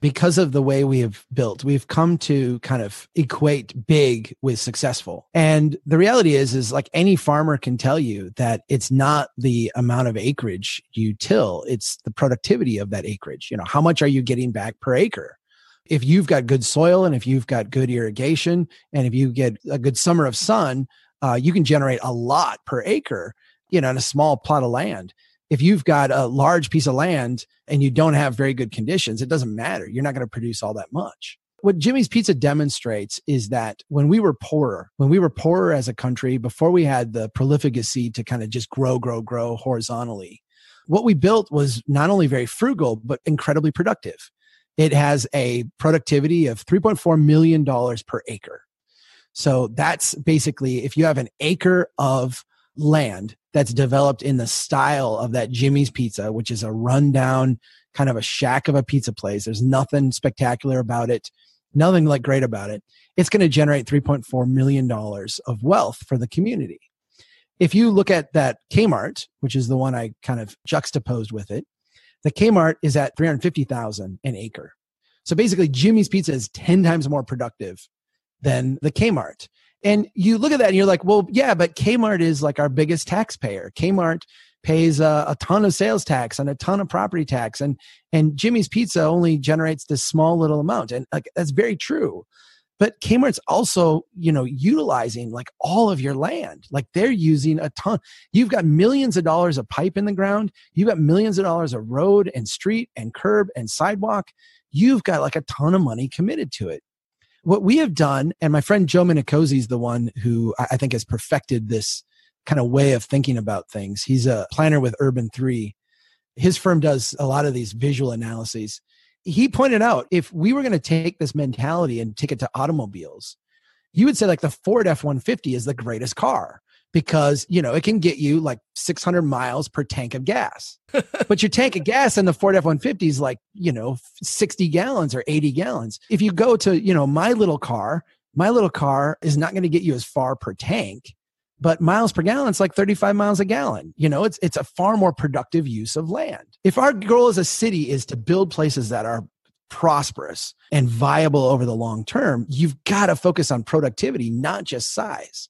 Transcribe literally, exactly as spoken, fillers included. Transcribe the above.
because of the way we have built, we've come to kind of equate big with successful. And the reality is, is like any farmer can tell you that it's not the amount of acreage you till, it's the productivity of that acreage. You know, how much are you getting back per acre? If you've got good soil and if you've got good irrigation and if you get a good summer of sun, uh, you can generate a lot per acre, you know, in a small plot of land. If you've got a large piece of land and you don't have very good conditions, it doesn't matter. You're not going to produce all that much. What Jimmy's Pizza demonstrates is that when we were poorer, when we were poorer as a country, before we had the profligacy to kind of just grow, grow, grow horizontally, what we built was not only very frugal, but incredibly productive. It has a productivity of three point four million dollars per acre. So that's basically, if you have an acre of land that's developed in the style of that Jimmy's Pizza, which is a rundown kind of a shack of a pizza place. There's nothing spectacular about it, nothing like great about it. It's going to generate three point four million dollars of wealth for the community. If you look at that Kmart, which is the one I kind of juxtaposed with it, the Kmart is at three hundred fifty thousand dollars an acre. So basically Jimmy's Pizza is ten times more productive than the Kmart. And you look at that and you're like, well, yeah, but Kmart is like our biggest taxpayer. Kmart pays a, a ton of sales tax and a ton of property tax. And, and Jimmy's Pizza only generates this small little amount. And like, that's very true. But Kmart's also, you know, utilizing like all of your land. Like they're using a ton. You've got millions of dollars of pipe in the ground. You've got millions of dollars of road and street and curb and sidewalk. You've got like a ton of money committed to it. What we have done, and my friend Joe Minicozzi is the one who I think has perfected this kind of way of thinking about things. He's a planner with Urban three. His firm does a lot of these visual analyses. He pointed out, if we were going to take this mentality and take it to automobiles, you would say like the Ford F one fifty is the greatest car because, you know, it can get you like six hundred miles per tank of gas. But your tank of gas in the Ford F one fifty is like, you know, sixty gallons or eighty gallons. If you go to, you know, my little car, my little car is not going to get you as far per tank, but miles per gallon, it's like thirty-five miles a gallon. You know, it's it's a far more productive use of land. If our goal as a city is to build places that are prosperous and viable over the long term, you've got to focus on productivity, not just size.